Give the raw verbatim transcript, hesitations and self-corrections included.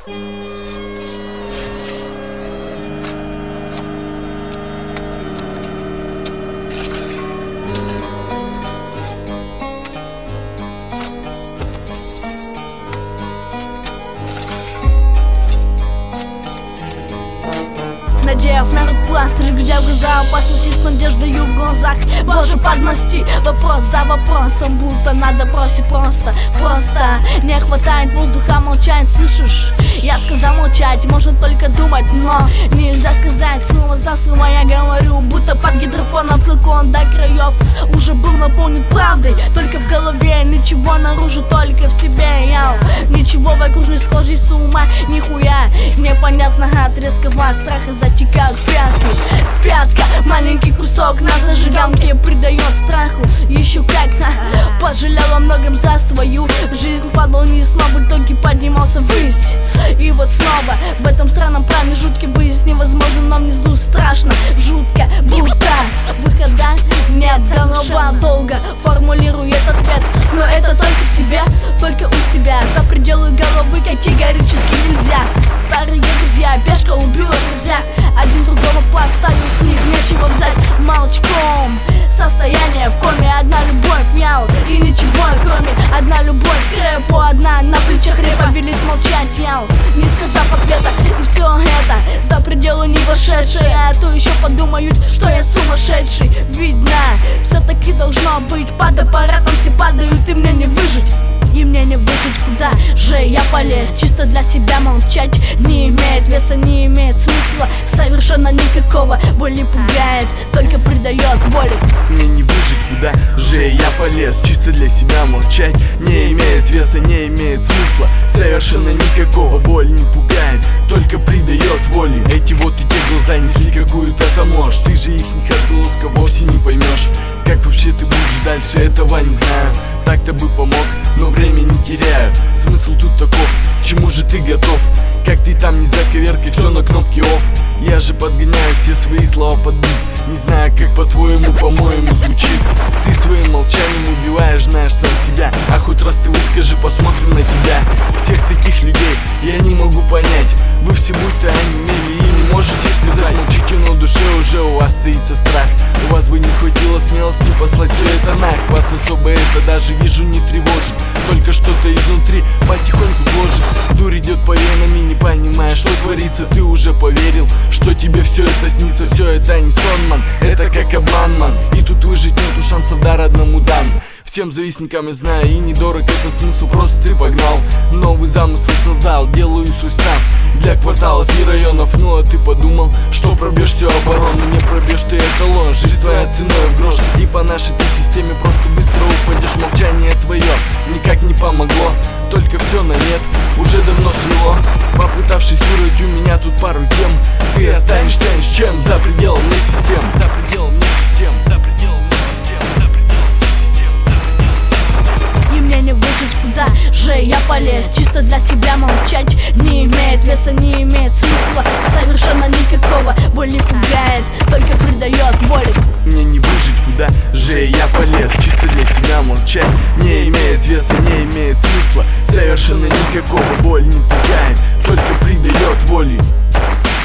Надев на рот пластырь, глядя в глаза, опасности с надеждою в глазах. Боже, подмости вопрос за вопросом, будто надо бросить просто, просто. Не хватает воздуха молчать, слышишь? Я сказал молчать, можно только думать, но нельзя сказать снова за слово. Я говорю, будто под гидропоном флакон до краев уже был наполнен правдой, только в голове, ничего наружу, только в себе. Яу. Ничего вокруг не схожий с ума, нихуя непонятно от резкого страха затекают пятки. Пятка, маленький кусок на зажигалке придает страху. Еще как, ха, пожалел о многом за свою жизнь, падал вниз, но в итоге поднимался ввысь. И вот снова в этом странном промежутке выяснить невозможно, но внизу страшно, жутко, будто выхода нет. Голова долго формулирует ответ, но это только в себе, только у себя. За пределы головы категорически нельзя. Старые друзья, пешка убила друзья, один другого подставил, с них нечего взять. Молчком состояние в коме, одна любовь, яу, и ничего кроме. Одна любовь, крепо, одна на плечах репа велит молчать, яу, не сказав ответа. И все это за пределы не вошедшие, а то еще подумают, что я сумасшедший. Видно, все-таки должно быть, под аппаратом все падают, и мне не выжить. И мне не выжить, куда же я полез. Чисто для себя молчать не имеет веса, не имеет смысла совершенно никакого. Боль не пугает, только придает воли. Мне не выжить, куда же я полез. Чисто для себя молчать не имеет веса, не имеет смысла совершенно никакого. Боль не пугает, только придает воли. Эти вот и те глаза несли какую-то там ложь. Ты же их не отголоска вовсе не поймешь. Как вообще ты будешь дальше, этого не знаю. Так-то бы помог, но время не теряю. Смысл тут таков, чему же ты готов? Как ты там не заковеркай, все на кнопке off. Я же подгоняю все свои слова под бит. Не знаю, как по-твоему, по-моему звучит. Ты своим молчанием убиваешь, знаешь, сам себя. А хоть раз ты выскажи, посмотрим на тебя. Всех таких людей я не могу понять. Вы все будто онемели и не можете сказать. Молчите, но в душе уже у вас стоится страх. У вас бы не хватило смелости послать все это нах. Вас особо это даже вижу не тревожит, только что-то изнутри потихоньку гложет. Дурь идет по венам и не понимая, что творится. Ты уже поверил, что тебе все это снится. Все это не сон, ман, это как обман, ман. И тут выжить нету шансов, дар одному дам. Всем завистникам я знаю, и недорог этот смысл, просто ты погнал. Новый замысел создал, делаю свой став для кварталов и районов. Ну а ты подумал, что пробьешь всю оборону. Не пробьешь ты эталон, жизнь твоя ценой в грош. И по нашей ты системе просто быстро упадешь. Молчание твое никак не помогло, только все на нет уже давно свело. Попытавшись вырвать у меня тут пару тем, ты останешься ни с чем за пределом не систем. За пределом не систем, за пределом не систем, за пределом не систем, за пределом. И мне не выжить, куда же я полез. Чисто для себя молчать не имеет веса, не имеет смысла совершенно никакого. Боль не пугает, только придает воли. Мне не выжить, куда же я полез. Чисто для себя молчать не имеет веса, не имеет смысла совершенно никакого. Боль не пугает, только придает воли.